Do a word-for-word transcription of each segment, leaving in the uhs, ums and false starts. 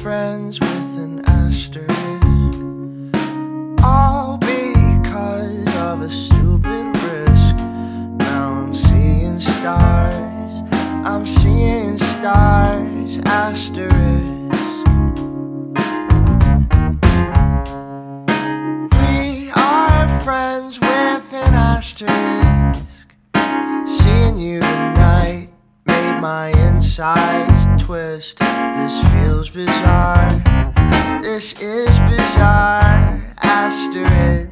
friends with an asterisk, all because of a stupid risk. Now I'm seeing stars, I'm seeing stars, asterisk. We are friends with an asterisk. Seeing you tonight made my insides twist. This feels bizarre, this is bizarre, asterisk.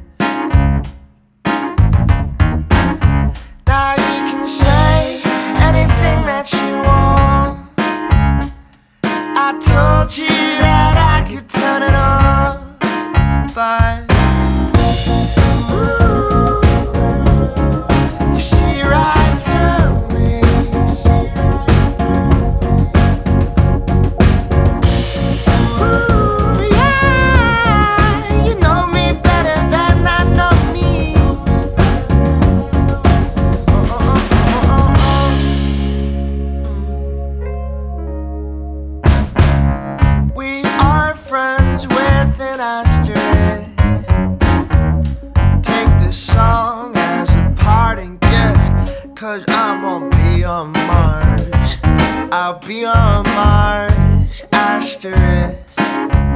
Now you can say anything that you want. I told you that I could turn it on, but you see right through me. Ooh, yeah, you know me better than I know me. Oh, oh, oh, oh, oh, oh. We are friends with an asterisk. Take this song as a parting gift, 'cause I won't be on Mars, I'll be on Mars, asterisk.